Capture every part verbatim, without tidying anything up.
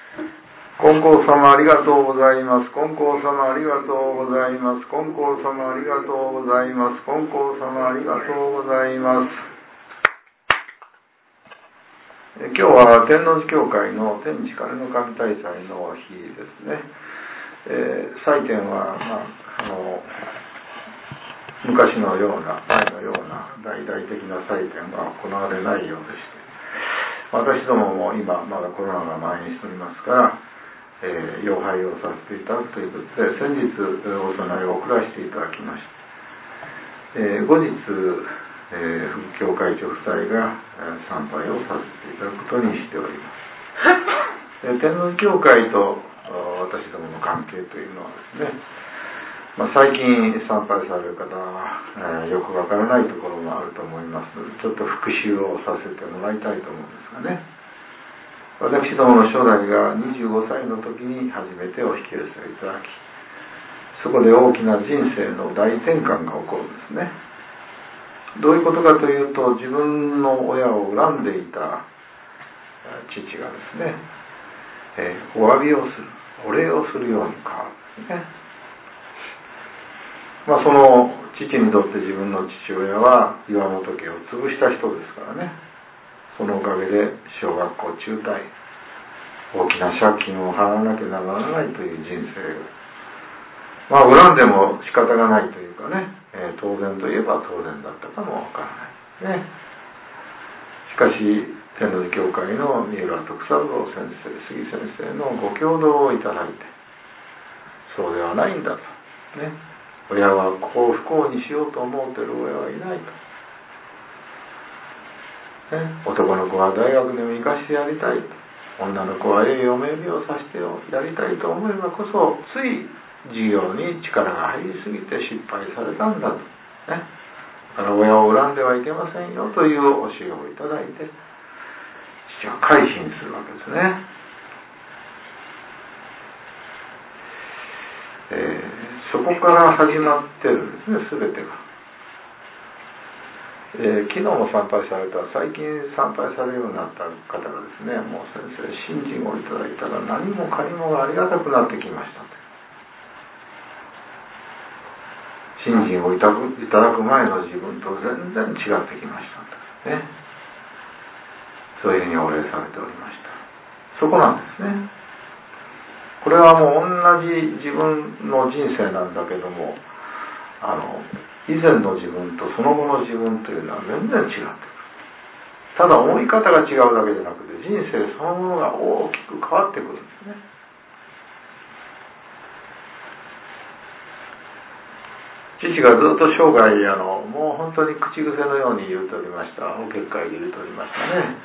金光様ありがとうございます。金光様ありがとうございます。金光様ありがとうございます。金光様ありがとうございます。え今日は天王寺教会の天地金の神大祭の日ですね。えー、祭典は、まあ、あの昔のような前のような大々的な祭典が行われないようでして、私どもも今まだコロナが蔓延しておりますから、えー、妖拝をさせていただくということで、先日お供えを送らせていただきました。えー、後日、えー、副教会長夫妻が、えー、参拝をさせていただくことにしております。えー、天皇教会と私どもの関係というのはですね、まあ、最近参拝される方は、えー、よくわからないところもあると思いますので、ちょっと復習をさせてもらいたいと思うんですがね。私どもの初代がにじゅうごさいの時に初めてお引き寄せいただき、そこで大きな人生の大転換が起こるんですね。どういうことかというと、自分の親を恨んでいた父がですね、えー、お詫びをする、お礼をするように変わるんですね。まあ、その父にとって自分の父親は岩本家を潰した人ですからね。そのおかげで小学校中退、大きな借金を払わなきゃならないという人生が、まあ恨んでも仕方がないというかね、えー、当然といえば当然だったかもわからないね。しかし天王寺教会の三浦徳三郎先生、杉先生のご教導をいただいて、そうではないんだとね、親は子を不幸にしようと思っている親はいないと。ね、男の子は大学でも行かしてやりたい、女の子は栄養名誉をさせてやりたいと思えばこそ、つい授業に力が入りすぎて失敗されたんだと、ね、だから親を恨んではいけませんよという教えをいただいて、父は改心するわけですね。えー、そこから始まってるんですね、全てが。えー、昨日も参拝された、最近参拝されるようになった方がですね、もう先生、信心をいただいたら何もかにもがありがたくなってきましたと。信心をいただく前の自分と全然違ってきましたと、ね、そういうふうにお礼されておりました。そこなんですね。これはもう同じ自分の人生なんだけども、あの以前の自分とその後の自分というのは全然違ってくる。ただ思い方が違うだけじゃなくて、人生そのものが大きく変わってくるんですね。父がずっと生涯あのもう本当に口癖のように言うとおりました。お結会で言うとおりましたね。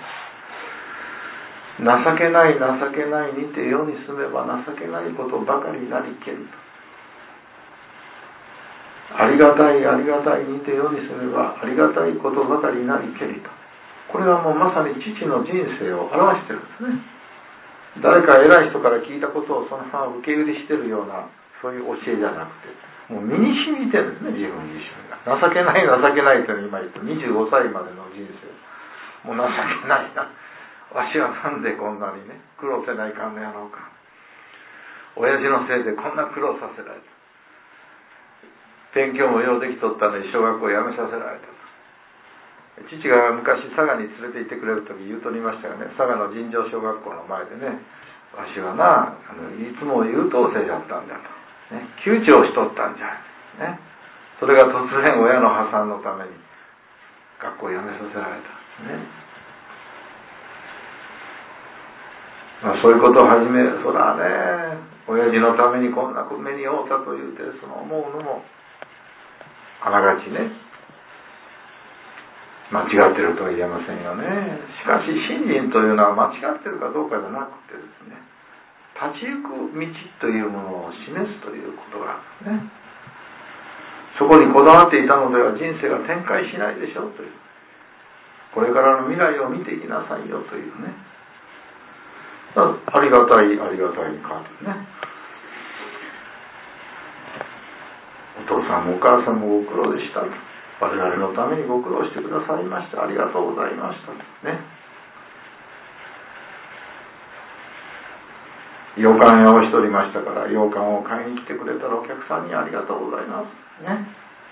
情けない情けないにて世に住めば情けないことばかりなりけりと。ありがたいありがたいにて世に住めばありがたいことばかりなりけりと。これはもうまさに父の人生を表しているんですね。誰か偉い人から聞いたことをそのまま受け売りしているようなそういう教えじゃなくて、もう身に染みてるんですね、自分自身が。情けない情けないと今言ってにじゅうごさいまでの人生、もう情けないな、わしはなんでこんなにね苦労せないかんのやろうか、親父のせいでこんな苦労させられた、勉強もようできとったのに小学校を辞めさせられた。父が昔佐賀に連れて行ってくれるとき言うとりましたよね。佐賀の尋常小学校の前でね、わしはな、あのいつも優等生だったんだと、ね、窮地をしとったんじゃ、ね、それが突然親の破産のために学校を辞めさせられた、ね、まあ、そういうことを始める。そらね、親父のためにこんな目に遭うたというて、その思うのもあながちね、間違ってるとは言えませんよね。しかし信心というのは間違ってるかどうかじゃなくてですね、立ち行く道というものを示すということがね、そこにこだわっていたのでは人生が展開しないでしょうという、これからの未来を見ていきなさいよというね、ありがたいありがたいに変わってね、お父さんもお母さんもご苦労でしたと、我々のためにご苦労してくださいました、ありがとうございましたとね。 洋館屋をしておりましたから、洋館を買いに来てくれたらお客さんにありがとうございますね。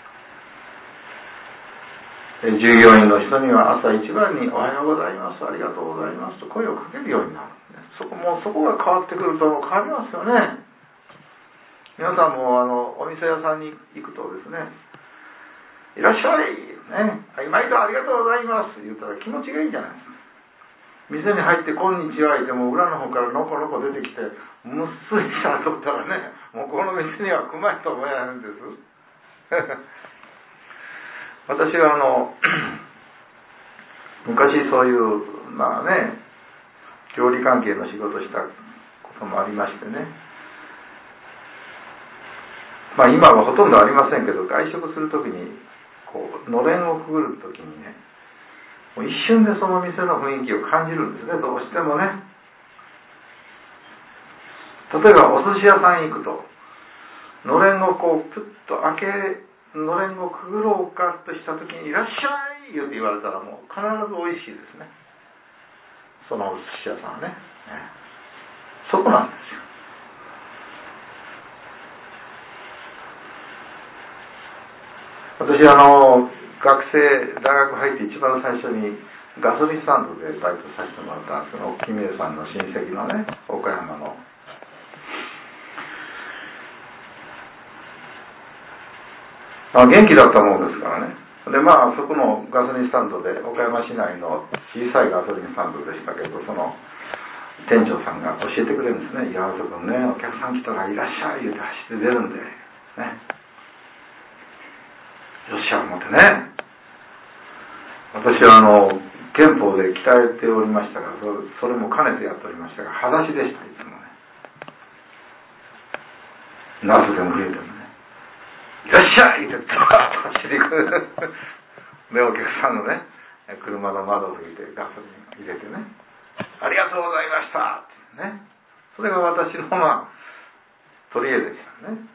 従業員の人には朝一番におはようございます、ありがとうございますと声をかけるようになる。そこもそこが変わってくると変わりますよね。皆さんもあのお店屋さんに行くとですね、いらっしゃい、ね、毎度ありがとうございます言ったら気持ちがいいじゃないですか。店に入ってこんにちは言っても裏の方からのこのこ出てきてむっすりしたとったらね、もうこの店には来まいと思えないんです私はあの昔そういうまあね料理関係の仕事をしたこともありましてね、まあ今はほとんどありませんけど、外食するときにこうのれんをくぐるときにね、もう一瞬でその店の雰囲気を感じるんですね、どうしてもね。例えばお寿司屋さんに行くとのれんをこうプッと開け、のれんをくぐろうかとしたときにいらっしゃいって言われたらもう必ず美味しいですね、そのお寿司屋さんはね。そこなんですよ。私あの学生大学入って一番最初にガソリンスタンドでバイトさせてもらったんですけど、キミエさんの親戚のね、岡山のあ元気だったものですからね。でまあそこのガソリンスタンドで岡山市内の小さいガソリンスタンドでしたけど、その店長さんが教えてくれるんですね。岩本君ね、お客さん来たらいらっしゃい言って走って出るんでね、よっしゃ思ってね。私はあの憲法で鍛えておりましたが、それも兼ねてやっておりましたが、裸足でした。いつもね、夏でも冬でもね、いらっしゃいってドワーッと走り行くでお客さんのね車の窓を拭いてガソリン入れてね、ありがとうございましたってね、それが私のまあ取り柄でしたね。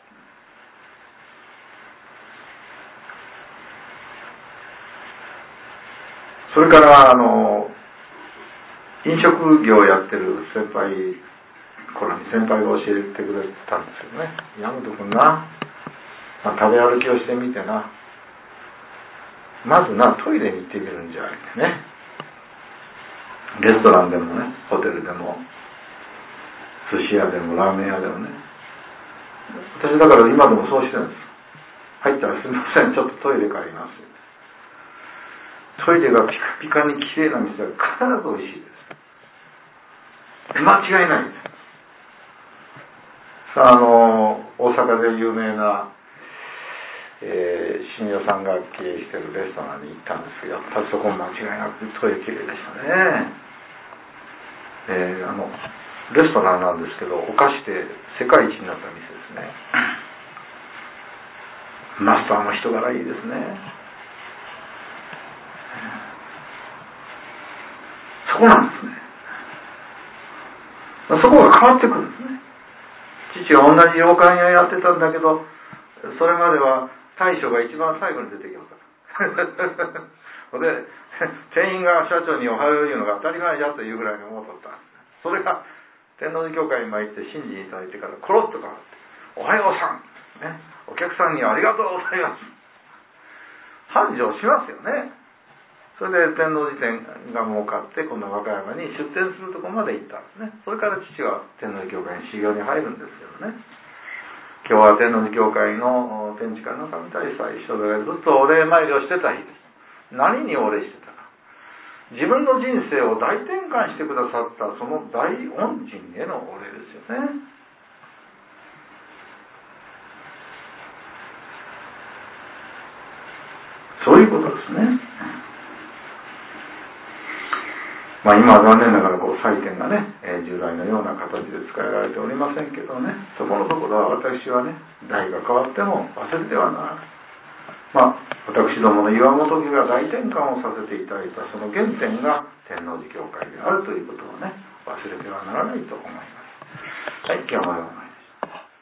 それからあの飲食業をやってる先輩頃に先輩が教えてくれたんですよね。山本君な、まあ、食べ歩きをしてみてな、まずなトイレに行ってみるんじゃってね。レストランでもね、ホテルでも寿司屋でもラーメン屋でもね、私だから今でもそうしてるんです。入ったらすみませんちょっとトイレ借ります。トイレがピカピカにきれいな店は必ず美味しいです。間違いないです。さあ、あの大阪で有名な、えー、信用さんが経営しているレストランに行ったんですけど、やっぱりそこも間違いなくトイレきれいでしたね。えー、あのレストランなんですけど、お菓子で世界一になった店ですね。マスターの人柄いいですね。そこなんですね。そこが変わってくるんですね。父は同じ洋館屋やってたんだけど、それまでは大将が一番最後に出てきましたで店員が社長におはよう言うのが当たり前じゃというぐらいに思うとったんです。それが天王寺教会に参って信じいただいてからコロッと変わって、おはようさん、ね、お客さんにありがとうございます、繁盛しますよね。それで天王寺店が儲かって今度は和歌山に出店するところまで行ったんですね。それから父は天王寺教会に修行に入るんですけどね。今日は天王寺教会の天地会の神大祭、人がずっとお礼参りをしてた日です。何にお礼してたか、自分の人生を大転換してくださったその大恩人へのお礼ですよね。そういうことですね。まあ、今は残念ながらこう祭典がね、えー、従来のような形で使えられておりませんけどね、そこのところは私はね、代が変わっても忘れてはならない。まあ、私どもの岩本家が大転換をさせていただいたその原点が天王寺教会であるということをね、忘れてはならないと思います。はい、今日も